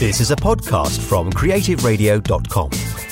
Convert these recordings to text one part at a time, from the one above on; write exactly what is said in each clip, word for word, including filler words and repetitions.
This is a podcast from creative radio dot com.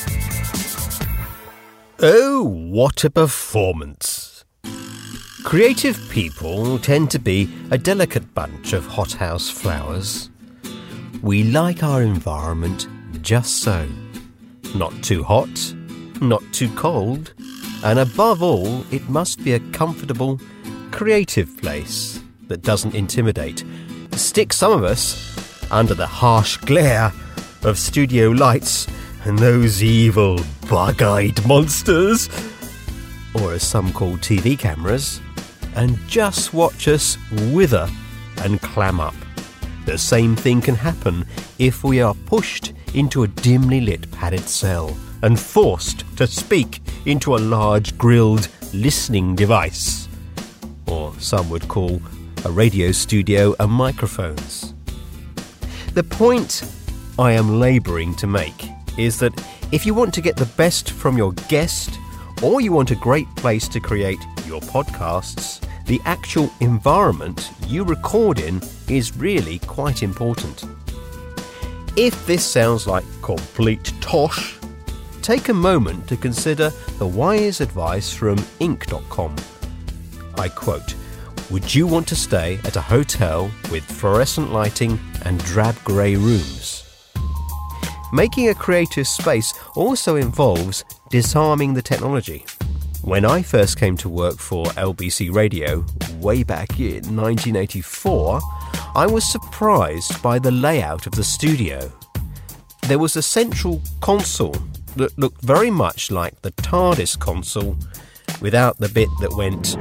Oh, what a performance! Creative people tend to be a delicate bunch of hothouse flowers. We like our environment just so. Not too hot, not too cold, and above all, it must be a comfortable, creative place that doesn't intimidate. Stick some of us under the harsh glare of studio lights and those evil bug-eyed monsters, or as some call T V cameras, and just watch us wither and clam up. The same thing can happen if we are pushed into a dimly lit padded cell and forced to speak into a large grilled listening device, or some would call a radio studio and microphones. The point I am labouring to make is that if you want to get the best from your guest, or you want a great place to create your podcasts, the actual environment you record in is really quite important. If this sounds like complete tosh, take a moment to consider the wise advice from Inc dot com. I quote, "Would you want to stay at a hotel with fluorescent lighting and drab grey rooms?" Making a creative space also involves disarming the technology. When I first came to work for L B C Radio way back in nineteen eighty-four, I was surprised by the layout of the studio. There was a central console that looked very much like the TARDIS console, without the bit that went.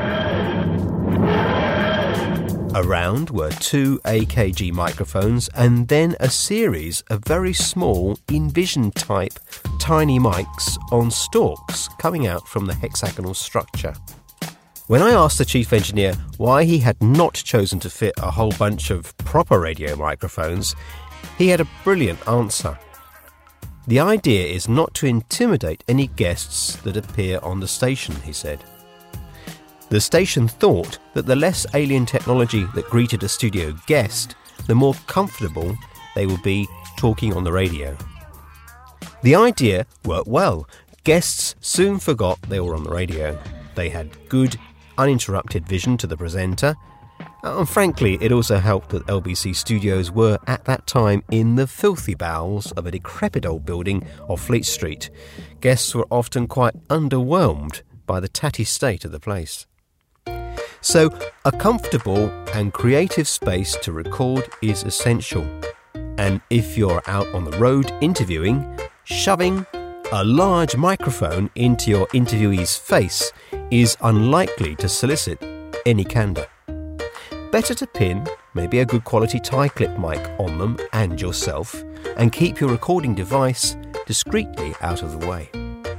Around were two A K G microphones and then a series of very small Envision-type tiny mics on stalks coming out from the hexagonal structure. When I asked the chief engineer why he had not chosen to fit a whole bunch of proper radio microphones, he had a brilliant answer. The idea is not to intimidate any guests that appear on the station, he said. The station thought that the less alien technology that greeted a studio guest, the more comfortable they would be talking on the radio. The idea worked well. Guests soon forgot they were on the radio. They had good, uninterrupted vision to the presenter. And frankly, it also helped that L B C Studios were at that time in the filthy bowels of a decrepit old building off Fleet Street. Guests were often quite underwhelmed by the tatty state of the place. So, a comfortable and creative space to record is essential. And if you're out on the road interviewing, shoving a large microphone into your interviewee's face is unlikely to solicit any candour. Better to pin maybe a good quality tie clip mic on them and yourself, and keep your recording device discreetly out of the way.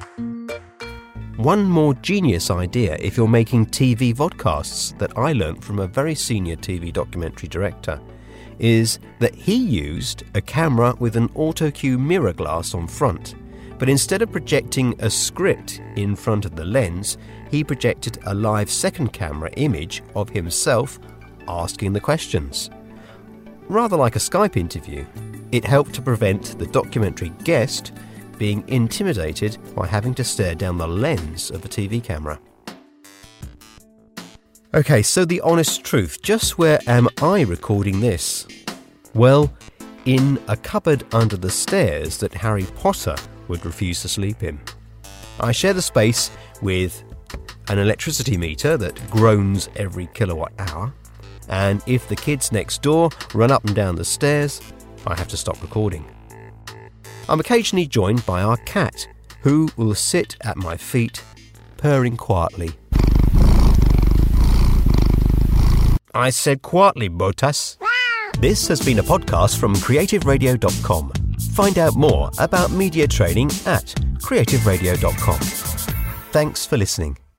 One more genius idea if you're making T V vodcasts that I learnt from a very senior T V documentary director is that he used a camera with an auto-cue mirror glass on front, but instead of projecting a script in front of the lens, he projected a live second camera image of himself asking the questions. Rather like a Skype interview, it helped to prevent the documentary guest being intimidated by having to stare down the lens of a T V camera. Okay, so the honest truth, just where am I recording this? Well, in a cupboard under the stairs that Harry Potter would refuse to sleep in. I share the space with an electricity meter that groans every kilowatt hour, and if the kids next door run up and down the stairs, I have to stop recording. I'm occasionally joined by our cat, who will sit at my feet, purring quietly. I said quietly, Botas. This has been a podcast from creative radio dot com. Find out more about media training at creative radio dot com. Thanks for listening.